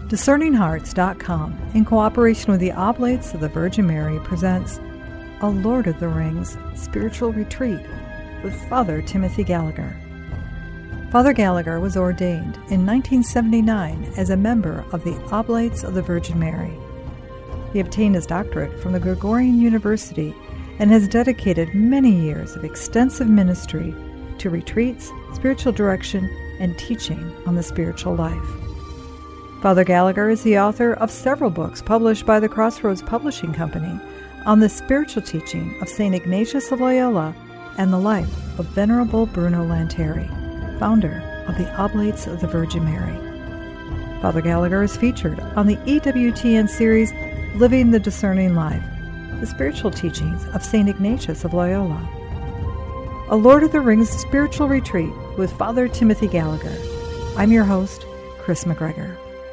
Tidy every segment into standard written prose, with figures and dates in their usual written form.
DiscerningHearts.com, in cooperation with the Oblates of the Virgin Mary, presents A Lord of the Rings Spiritual Retreat with Father Timothy Gallagher. Father Gallagher was ordained in 1979 as a member of the Oblates of the Virgin Mary. He obtained his doctorate from the Gregorian University and has dedicated many years of extensive ministry to retreats, spiritual direction, and teaching on the spiritual life. Father Gallagher is the author of several books published by the Crossroads Publishing Company on the spiritual teaching of St. Ignatius of Loyola and the life of Venerable Bruno Lanteri, founder of the Oblates of the Virgin Mary. Father Gallagher is featured on the EWTN series Living the Discerning Life, the spiritual teachings of St. Ignatius of Loyola. A Lord of the Rings Spiritual Retreat with Father Timothy Gallagher. I'm your host, Chris McGregor.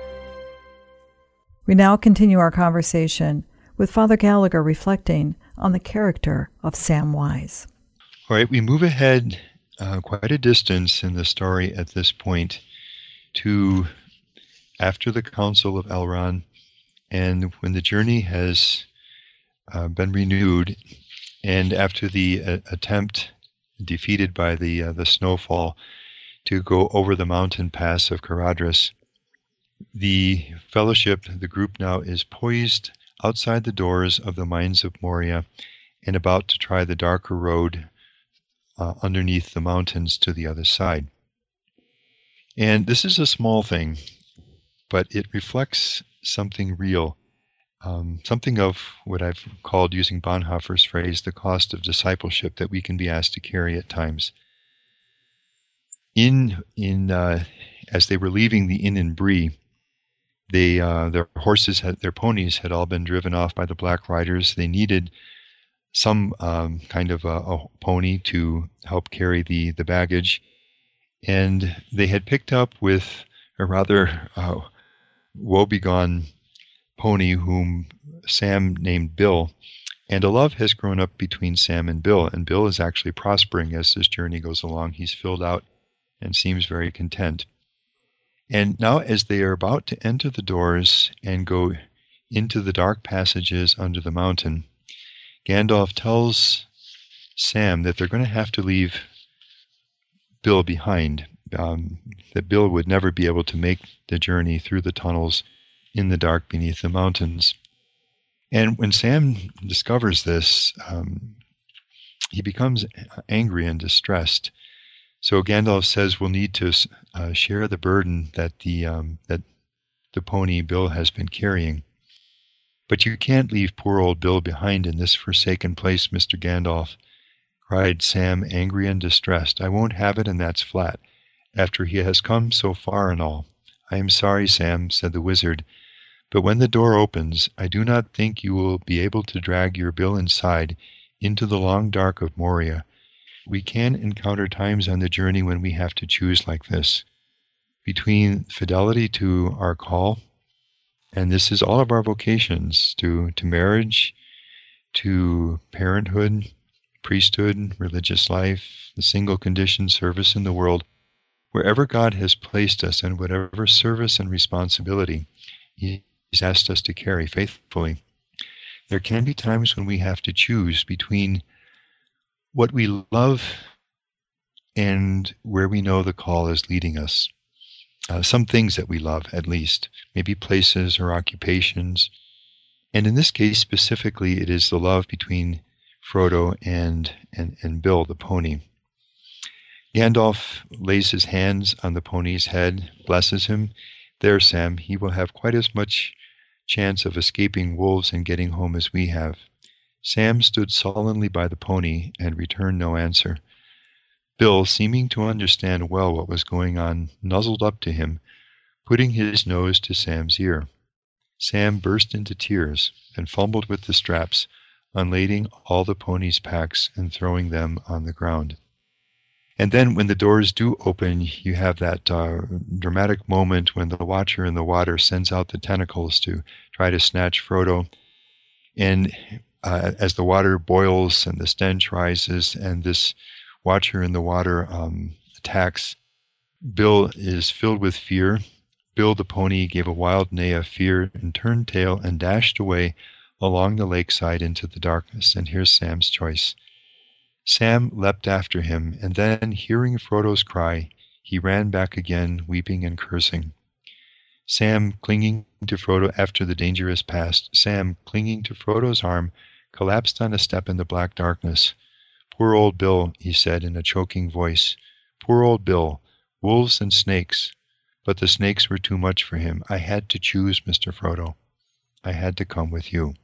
We now continue our conversation with Father Gallagher reflecting on the character of Samwise. All right, we move ahead quite a distance in the story at this point to after the Council of Elrond, and when the journey has been renewed, and after the attempt defeated by the snowfall to go over the mountain pass of Caradhras, the fellowship, the group now is poised outside the doors of the Mines of Moria and about to try the darker road underneath the mountains to the other side. And this is a small thing, but it reflects something real, something of what I've called, using Bonhoeffer's phrase, the cost of discipleship that we can be asked to carry at times. As they were leaving the inn in Bree, their ponies had all been driven off by the Black Riders. They needed some kind of a pony to help carry the baggage, and they had picked up with a rather woebegone pony whom Sam named Bill, and a love has grown up between Sam and Bill is actually prospering as this journey goes along. He's filled out and seems very content. And now as they are about to enter the doors and go into the dark passages under the mountain, Gandalf tells Sam that they're going to have to leave Bill behind, that Bill would never be able to make the journey through the tunnels in the dark beneath the mountains. And when Sam discovers this, he becomes angry and distressed. So Gandalf says we'll need to share the burden that the pony Bill has been carrying. But you can't leave poor old Bill behind in this forsaken place, Mr. Gandalf, cried Sam, angry and distressed. I won't have it, and that's flat, after he has come so far and all. I am sorry, Sam, said the wizard, but when the door opens, I do not think you will be able to drag your Bill inside into the long dark of Moria. We can encounter times on the journey when we have to choose like this, between fidelity to our call, and this is all of our vocations, to marriage, to parenthood, priesthood, religious life, the single condition service in the world, wherever God has placed us and whatever service and responsibility He's asked us to carry faithfully. There can be times when we have to choose between what we love and where we know the call is leading us. Some things that we love, at least, maybe places or occupations. And in this case specifically, it is the love between Frodo and Bill, the pony. Gandalf lays his hands on the pony's head, blesses him. There, Sam, he will have quite as much chance of escaping wolves and getting home as we have. Sam stood sullenly by the pony and returned no answer. Bill, seeming to understand well what was going on, nuzzled up to him, putting his nose to Sam's ear. Sam burst into tears and fumbled with the straps, unlading all the pony's packs and throwing them on the ground. And then when the doors do open, you have that dramatic moment when the Watcher in the water sends out the tentacles to try to snatch Frodo. And as the water boils and the stench rises and this Watcher in the water attacks, Bill is filled with fear, Bill the pony gave a wild neigh of fear and turned tail and dashed away along the lakeside into the darkness. And here's Sam's choice. Sam leapt after him, and then, hearing Frodo's cry, he ran back again, weeping and cursing. Sam, clinging to Frodo after the danger is past, Sam, clinging to Frodo's arm, collapsed on a step in the black darkness. "Poor old Bill," he said in a choking voice. "Poor old Bill. Wolves and snakes. But the snakes were too much for him. I had to choose, Mr. Frodo. I had to come with you."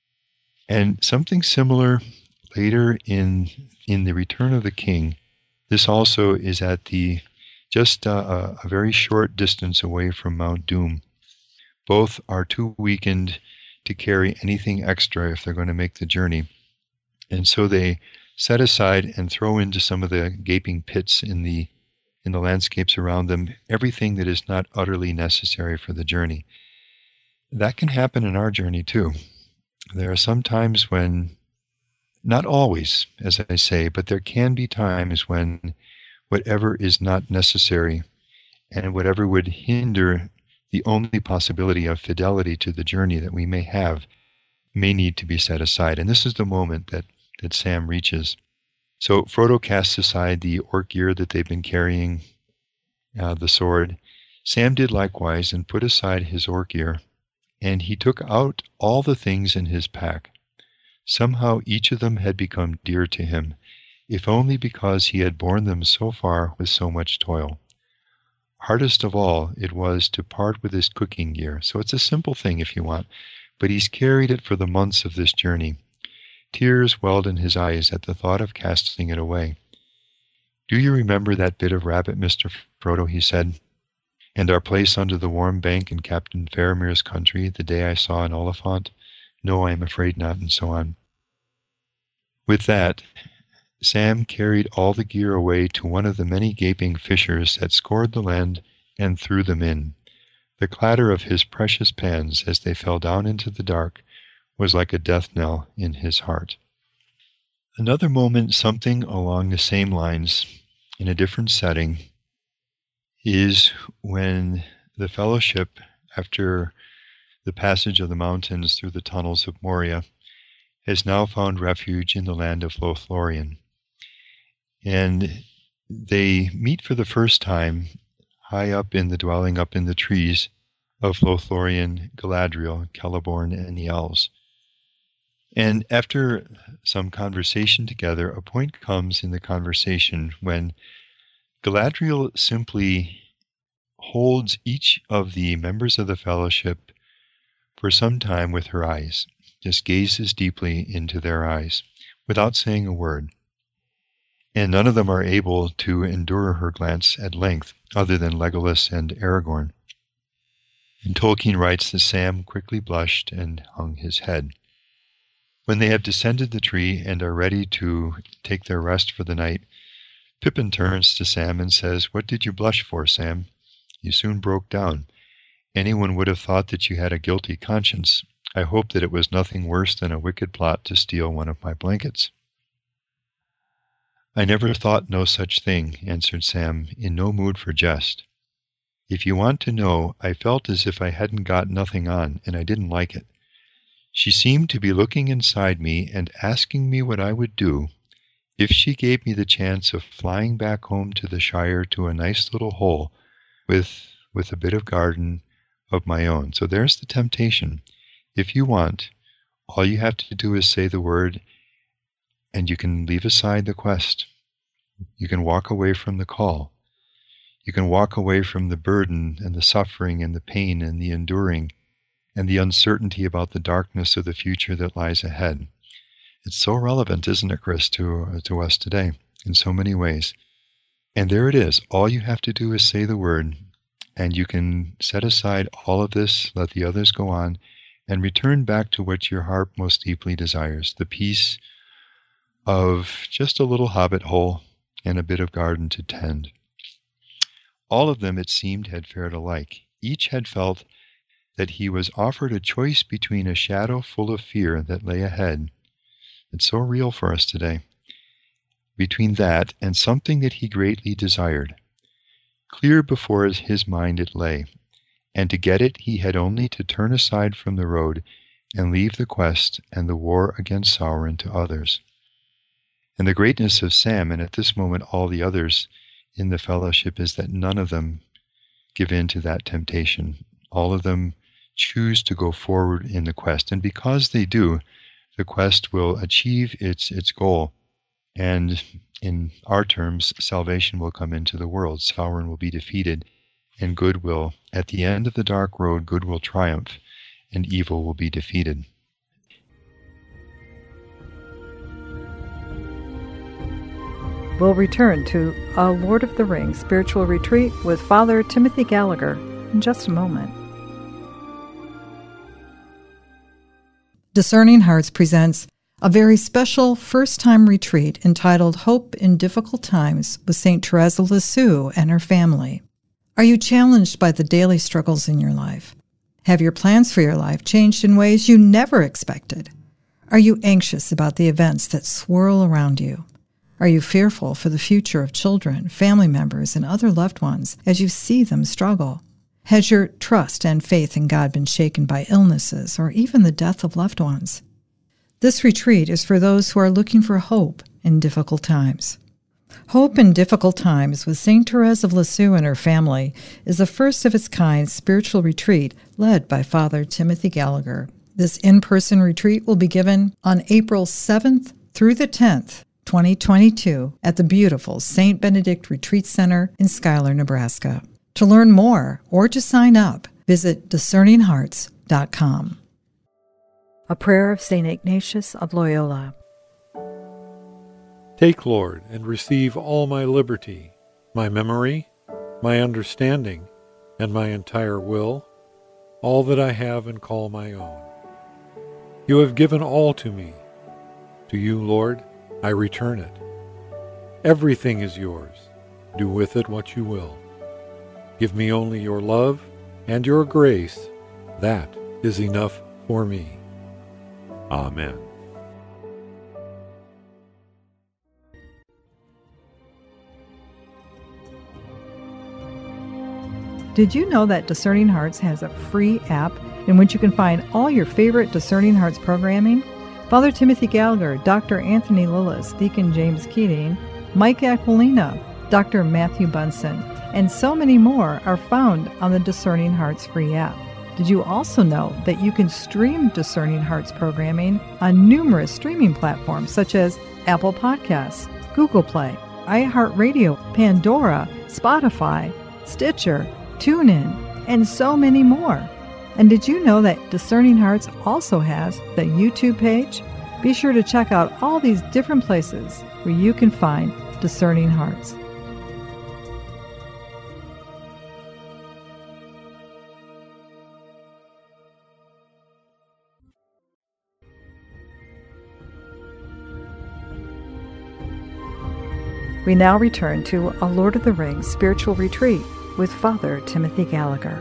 And something similar later in the Return of the King. This also is at just a very short distance away from Mount Doom. Both are too weakened to carry anything extra if they're going to make the journey. And so they set aside and throw into some of the gaping pits in the landscapes around them everything that is not utterly necessary for the journey. That can happen in our journey too. There are some times when, not always, as I say, but there can be times when whatever is not necessary and whatever would hinder the only possibility of fidelity to the journey that we may have may need to be set aside. And this is the moment that Sam reaches. So Frodo casts aside the orc gear that they've been carrying, the sword. Sam did likewise and put aside his orc gear, and he took out all the things in his pack. Somehow each of them had become dear to him, if only because he had borne them so far with so much toil. Hardest of all it was to part with his cooking gear, so it's a simple thing if you want, but he's carried it for the months of this journey. Tears welled in his eyes at the thought of casting it away. "Do you remember that bit of rabbit, Mr. Frodo," he said, "and our place under the warm bank in Captain Faramir's country the day I saw an Oliphant? No, I am afraid not," and so on. With that, Sam carried all the gear away to one of the many gaping fissures that scored the land and threw them in. The clatter of his precious pans as they fell down into the dark was like a death knell in his heart. Another moment, something along the same lines, in a different setting, is when the Fellowship, after the passage of the mountains through the tunnels of Moria, has now found refuge in the land of Lothlorien. And they meet for the first time high up in the dwelling, up in the trees of Lothlorien, Galadriel, Celeborn, and the elves. And after some conversation together, a point comes in the conversation when Galadriel simply holds each of the members of the Fellowship for some time with her eyes, just gazes deeply into their eyes without saying a word. And none of them are able to endure her glance at length, other than Legolas and Aragorn. And Tolkien writes that Sam quickly blushed and hung his head. When they have descended the tree and are ready to take their rest for the night, Pippin turns to Sam and says, "What did you blush for, Sam? You soon broke down. Anyone would have thought that you had a guilty conscience. I hope that it was nothing worse than a wicked plot to steal one of my blankets." "I never thought no such thing," answered Sam, in no mood for jest. "If you want to know, I felt as if I hadn't got nothing on, and I didn't like it. She seemed to be looking inside me and asking me what I would do if she gave me the chance of flying back home to the Shire to a nice little hole with a bit of garden of my own. So there's the temptation. If you want, all you have to do is say the word, and you can leave aside the quest. You can walk away from the call. You can walk away from the burden and the suffering and the pain and the enduring and the uncertainty about the darkness of the future that lies ahead. It's so relevant, isn't it, Chris, to us today in so many ways. And there it is. All you have to do is say the word, and you can set aside all of this, let the others go on, and return back to what your heart most deeply desires, the peace of just a little hobbit hole and a bit of garden to tend. All of them, it seemed, had fared alike. Each had felt that he was offered a choice between a shadow full of fear that lay ahead. It's so real for us today. Between that and something that he greatly desired. Clear before his mind it lay, and to get it he had only to turn aside from the road and leave the quest and the war against Sauron to others. And the greatness of Sam, and at this moment all the others in the fellowship, is that none of them give in to that temptation. All of them choose to go forward in the quest. And because they do, the quest will achieve its goal. And in our terms, salvation will come into the world. Sauron will be defeated, and good will, at the end of the dark road, good will triumph, and evil will be defeated. We'll return to A Lord of the Rings Spiritual Retreat with Father Timothy Gallagher in just a moment. Discerning Hearts presents a very special first-time retreat entitled Hope in Difficult Times with St. Therese of Lisieux and her family. Are you challenged by the daily struggles in your life? Have your plans for your life changed in ways you never expected? Are you anxious about the events that swirl around you? Are you fearful for the future of children, family members, and other loved ones as you see them struggle? Has your trust and faith in God been shaken by illnesses or even the death of loved ones? This retreat is for those who are looking for hope in difficult times. Hope in Difficult Times with St. Therese of Lisieux and her family is a first-of-its-kind spiritual retreat led by Father Timothy Gallagher. This in-person retreat will be given on April 7th through the 10th, 2022 at the beautiful St. Benedict Retreat Center in Schuyler, Nebraska. To learn more or to sign up, visit discerninghearts.com. A prayer of St. Ignatius of Loyola. Take, Lord, and receive all my liberty, my memory, my understanding, and my entire will, all that I have and call my own. You have given all to me. To you, Lord, I return it. Everything is yours. Do with it what you will. Give me only your love and your grace. That is enough for me. Amen. Did you know that Discerning Hearts has a free app in which you can find all your favorite Discerning Hearts programming? Father Timothy Gallagher, Dr. Anthony Lillis, Deacon James Keating, Mike Aquilina, Dr. Matthew Bunson, and so many more are found on the Discerning Hearts free app. Did you also know that you can stream Discerning Hearts programming on numerous streaming platforms such as Apple Podcasts, Google Play, iHeartRadio, Pandora, Spotify, Stitcher, TuneIn, and so many more? And did you know that Discerning Hearts also has the YouTube page? Be sure to check out all these different places where you can find Discerning Hearts. We now return to A Lord of the Rings Spiritual Retreat with Father Timothy Gallagher.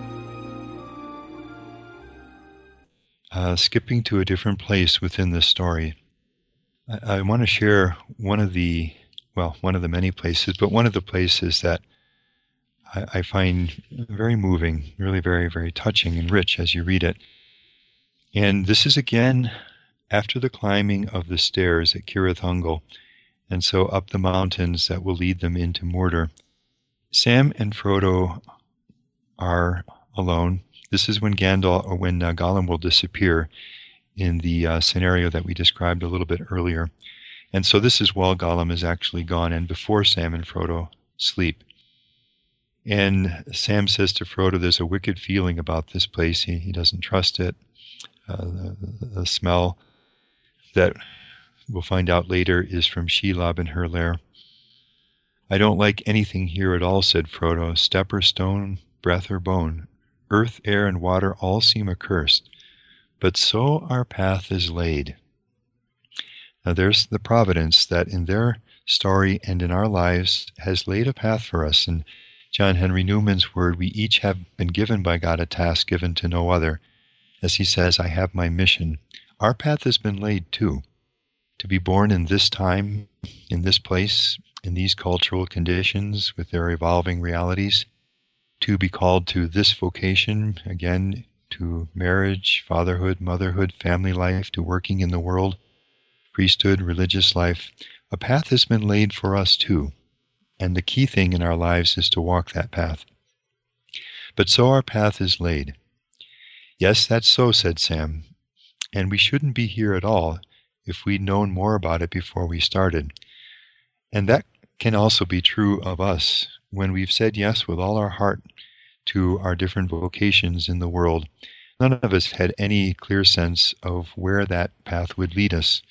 Skipping to a different place within the story, I want to share one of the many places, but one of the places that I find very moving, really very, very touching and rich as you read it. And this is again after the climbing of the stairs at Cirith Ungol, and so up the mountains that will lead them into Mordor. Sam and Frodo are alone. This is when Gollum will disappear in the scenario that we described a little bit earlier. And so this is while Gollum is actually gone and before Sam and Frodo sleep. And Sam says to Frodo, there's a wicked feeling about this place. He doesn't trust it. The smell that we'll find out later is from Shelob in her lair. I don't like anything here at all, said Frodo. Step or stone, breath or bone. Earth, air, and water all seem accursed. But so our path is laid. Now there's the providence that in their story and in our lives has laid a path for us. In John Henry Newman's word, we each have been given by God a task given to no other. As he says, I have my mission. Our path has been laid too. To be born in this time, in this place, in these cultural conditions with their evolving realities, to be called to this vocation, again, to marriage, fatherhood, motherhood, family life, to working in the world, priesthood, religious life, a path has been laid for us too. And the key thing in our lives is to walk that path. But so our path is laid. Yes, that's so, said Sam. And we shouldn't be here at all if we'd known more about it before we started. And that can also be true of us. When we've said yes with all our heart to our different vocations in the world, none of us had any clear sense of where that path would lead us.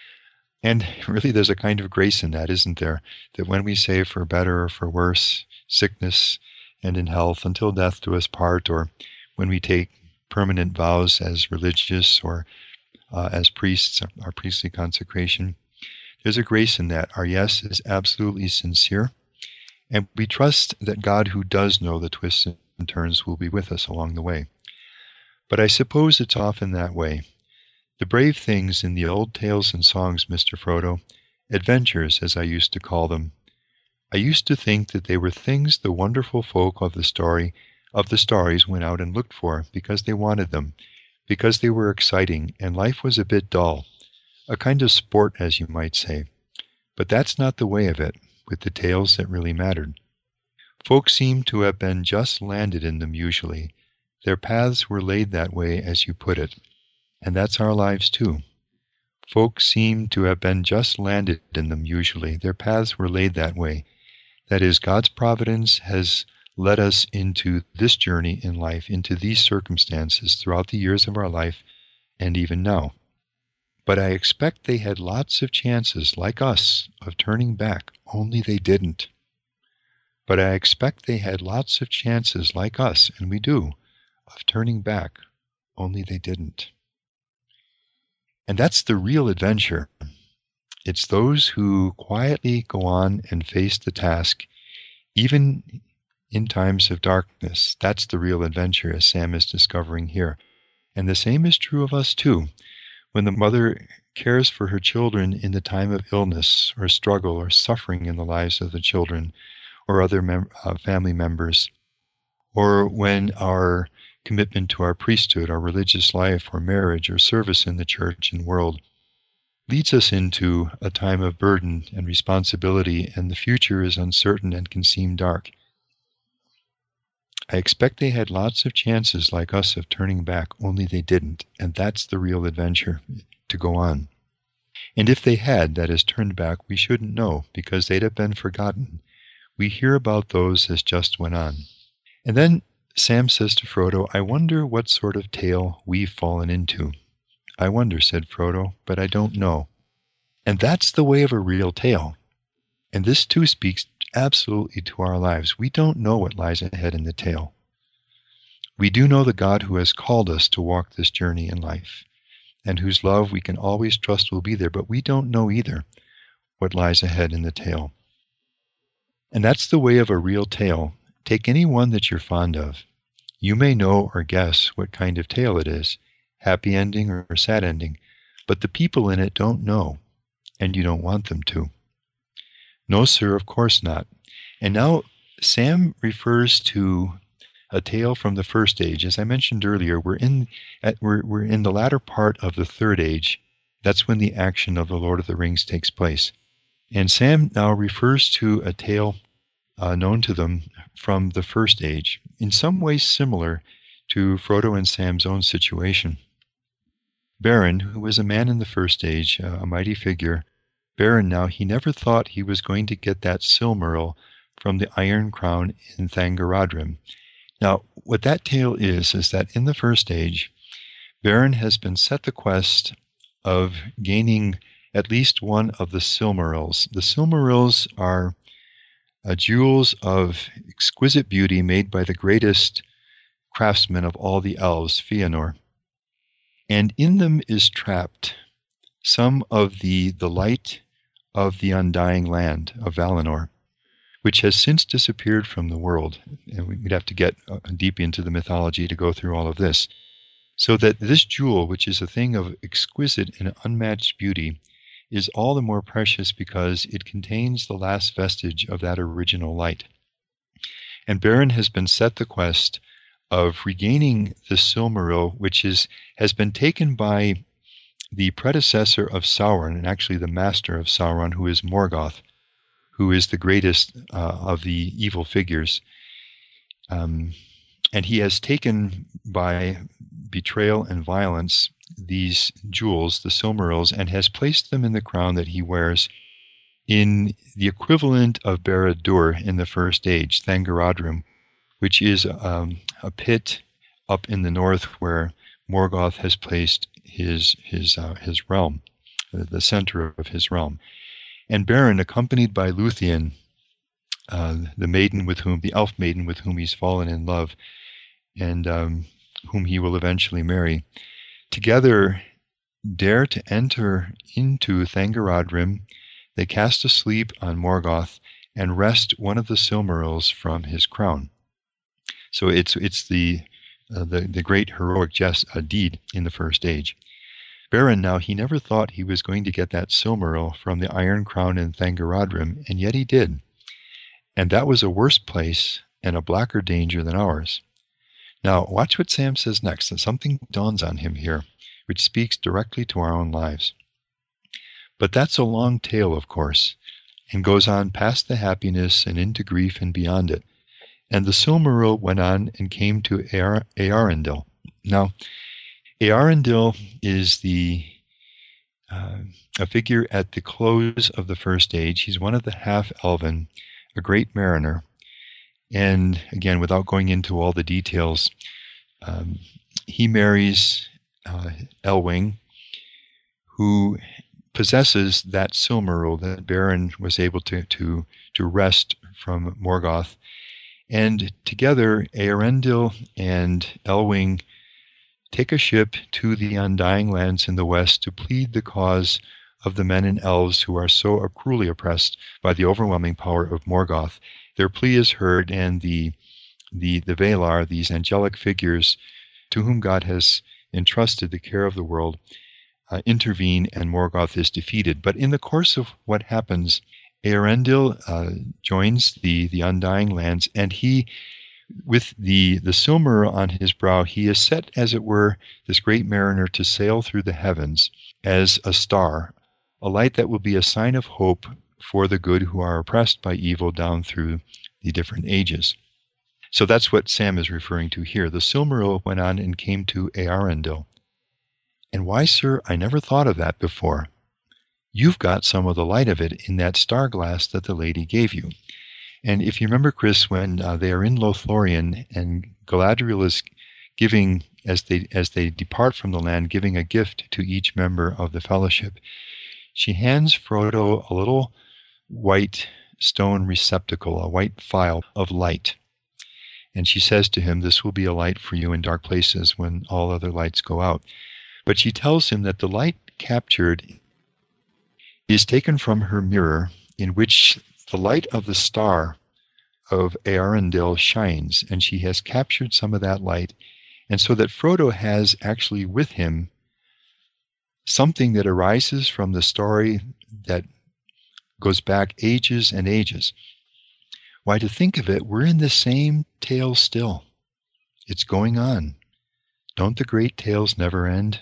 And really there's a kind of grace in that, isn't there? That when we say for better or for worse, sickness and in health, until death do us part, or when we take permanent vows as religious or as priests, our priestly consecration, there's a grace in that. Our yes is absolutely sincere, and we trust that God, who does know the twists and turns, will be with us along the way. But I suppose it's often that way. The brave things in the old tales and songs, Mr. Frodo, adventures, as I used to call them, I used to think that they were things the wonderful folk of the stories went out and looked for because they wanted them, because they were exciting, and life was a bit dull, a kind of sport, as you might say. But that's not the way of it, with the tales that really mattered. Folk seem to have been just landed in them usually. Their paths were laid that way, as you put it. And that's our lives too. Folk seem to have been just landed in them usually. Their paths were laid that way. That is, God's providence has led us into this journey in life, into these circumstances throughout the years of our life, and even now. But I expect they had lots of chances, like us, of turning back, only they didn't. But I expect they had lots of chances, like us, and we do, of turning back, only they didn't. And that's the real adventure. It's those who quietly go on and face the task, even in times of darkness. That's the real adventure, as Sam is discovering here. And the same is true of us too. When the mother cares for her children in the time of illness or struggle or suffering in the lives of the children or other family members, or when our commitment to our priesthood, our religious life, or marriage, or service in the church and world leads us into a time of burden and responsibility, and the future is uncertain and can seem dark. I expect they had lots of chances, like us, of turning back, only they didn't, and that's the real adventure, to go on. And if they had, that is, turned back, we shouldn't know, because they'd have been forgotten. We hear about those as just went on. And then Sam says to Frodo, I wonder what sort of tale we've fallen into. I wonder, said Frodo, but I don't know. And that's the way of a real tale. And this too speaks absolutely to our lives. We don't know what lies ahead in the tale. We do know the God who has called us to walk this journey in life, and whose love we can always trust will be there, but we don't know either what lies ahead in the tale. And that's the way of a real tale. Take any one that you're fond of. You may know or guess what kind of tale it is, happy ending or sad ending, but the people in it don't know, and you don't want them to. No, sir, of course not. And now Sam refers to a tale from the first age. As I mentioned earlier, we're in the latter part of the third age. That's when the action of the Lord of the Rings takes place. And Sam now refers to a tale known to them from the first age, in some ways similar to Frodo and Sam's own situation. Beren, who was a man in the first age, a mighty figure, Beren now, he never thought he was going to get that Silmaril from the Iron Crown in Thangorodrim. Now, what that tale is that in the first age, Beren has been set the quest of gaining at least one of the Silmarils. The Silmarils are jewels of exquisite beauty made by the greatest craftsman of all the elves, Fëanor. And in them is trapped some of the light of the undying land of Valinor, which has since disappeared from the world. And we'd have to get deep into the mythology to go through all of this. So that this jewel, which is a thing of exquisite and unmatched beauty, is all the more precious because it contains the last vestige of that original light. And Beren has been set the quest of regaining the Silmaril, which has been taken by the predecessor of Sauron, and actually the master of Sauron, who is Morgoth, who is the greatest of the evil figures. And he has taken by betrayal and violence these jewels, the Silmarils, and has placed them in the crown that he wears in the equivalent of Barad-dûr in the First Age, Thangorodrim, which is a pit up in the north where Morgoth has placed his realm, the center of his realm. And Beren, accompanied by Luthien, the elf maiden with whom he's fallen in love, and whom he will eventually marry, together dare to enter into Thangorodrim. They cast a sleep on Morgoth and wrest one of the Silmarils from his crown. So it's the great heroic deed in the First Age. Beren now, he never thought he was going to get that Silmaril from the Iron Crown in Thangorodrim, and yet he did. And that was a worse place and a blacker danger than ours. Now, watch what Sam says next, and something dawns on him here, which speaks directly to our own lives. But that's a long tale, of course, and goes on past the happiness and into grief and beyond it. And the Silmaril went on and came to Eärendil. Now, Eärendil is a figure at the close of the First Age. He's one of the half-elven, a great mariner. And again, without going into all the details, he marries Elwing, who possesses that Silmaril that Beren was able to wrest from Morgoth. And together, Eärendil and Elwing take a ship to the Undying Lands in the west to plead the cause of the men and elves who are so cruelly oppressed by the overwhelming power of Morgoth. Their plea is heard, and the Valar, these angelic figures to whom God has entrusted the care of the world, intervene, and Morgoth is defeated. But in the course of what happens, Eärendil joins the Undying Lands, and he, with the Silmaril on his brow, he is set, as it were, this great mariner, to sail through the heavens as a star, a light that will be a sign of hope for the good who are oppressed by evil down through the different ages. So that's what Sam is referring to here. The Silmaril went on and came to Eärendil. And why, sir, I never thought of that before. You've got some of the light of it in that star glass that the lady gave you. And if you remember, Chris, when they are in Lothlorien and Galadriel is giving, as they depart from the land, giving a gift to each member of the fellowship, she hands Frodo a little white stone receptacle, a white phial of light. And she says to him, "This will be a light for you in dark places when all other lights go out." But she tells him that the light captured is taken from her mirror, in which the light of the star of Eärendil shines, and she has captured some of that light. And so that Frodo has actually with him something that arises from the story that goes back ages and ages. Why, to think of it, we're in the same tale still. It's going on. Don't the great tales never end?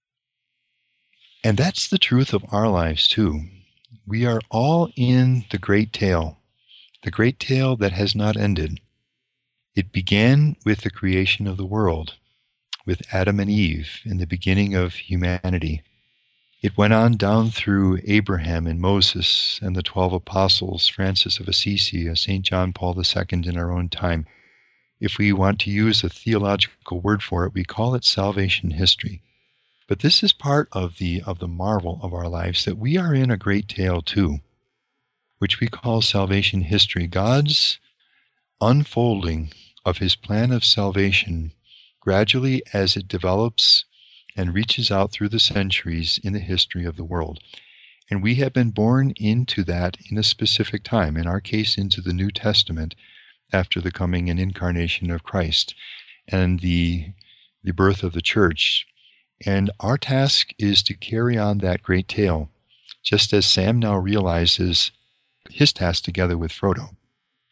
And that's the truth of our lives, too. We are all in the great tale that has not ended. It began with the creation of the world, with Adam and Eve in the beginning of humanity. It went on down through Abraham and Moses and the 12 apostles, Francis of Assisi, St. John Paul II in our own time. If we want to use a theological word for it, we call it salvation history. But this is part of the marvel of our lives, that we are in a great tale too, which we call salvation history. God's unfolding of his plan of salvation gradually as it develops and reaches out through the centuries in the history of the world. And we have been born into that in a specific time, in our case into the New Testament, after the coming and incarnation of Christ and the birth of the church. And our task is to carry on that great tale, just as Sam now realizes his task together with Frodo.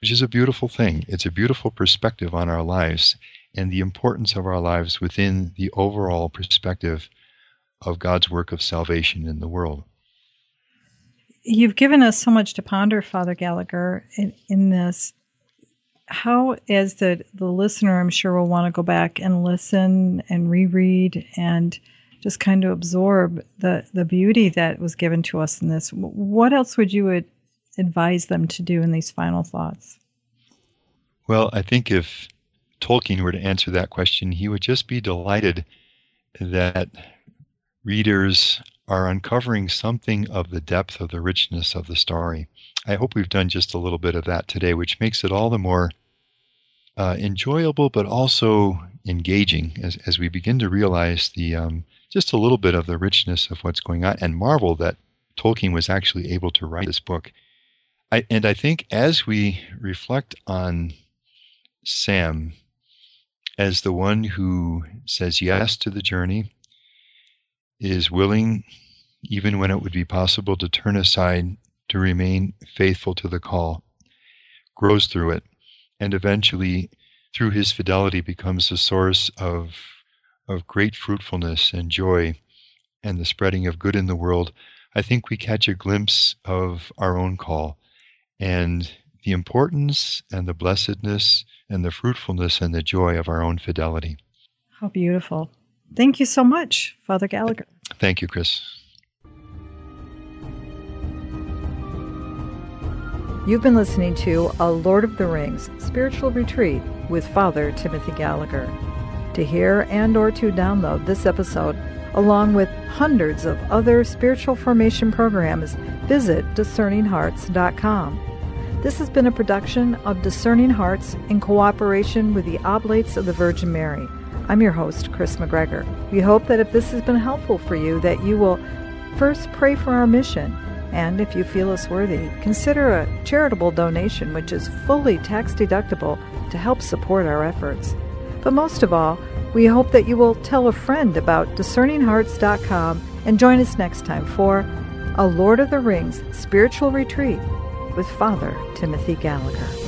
which is a beautiful thing. It's a beautiful perspective on our lives and the importance of our lives within the overall perspective of God's work of salvation in the world. You've given us so much to ponder, Father Gallagher, in this. How, as the listener, I'm sure will want to go back and listen and reread and just kind of absorb the beauty that was given to us in this. What else would you advise them to do in these final thoughts? Well, I think if Tolkien were to answer that question, he would just be delighted that readers are uncovering something of the depth of the richness of the story. I hope we've done just a little bit of that today, which makes it all the more enjoyable, but also engaging as we begin to realize the just a little bit of the richness of what's going on, and marvel that Tolkien was actually able to write this book. I think as we reflect on Sam as the one who says yes to the journey, is willing, even when it would be possible to turn aside, to remain faithful to the call, grows through it, and eventually, through his fidelity, becomes a source of great fruitfulness and joy and the spreading of good in the world. I think we catch a glimpse of our own call and the importance and the blessedness and the fruitfulness and the joy of our own fidelity. How beautiful. Thank you so much, Father Gallagher. Thank you, Chris. You've been listening to A Lord of the Rings Spiritual Retreat with Father Timothy Gallagher. To hear and or to download this episode, along with hundreds of other spiritual formation programs, visit discerninghearts.com. This has been a production of Discerning Hearts in cooperation with the Oblates of the Virgin Mary. I'm your host, Chris McGregor. We hope that if this has been helpful for you, that you will first pray for our mission, and if you feel us worthy, consider a charitable donation, which is fully tax-deductible, to help support our efforts. But most of all, we hope that you will tell a friend about discerninghearts.com and join us next time for A Lord of the Rings Spiritual Retreat with Father Timothy Gallagher.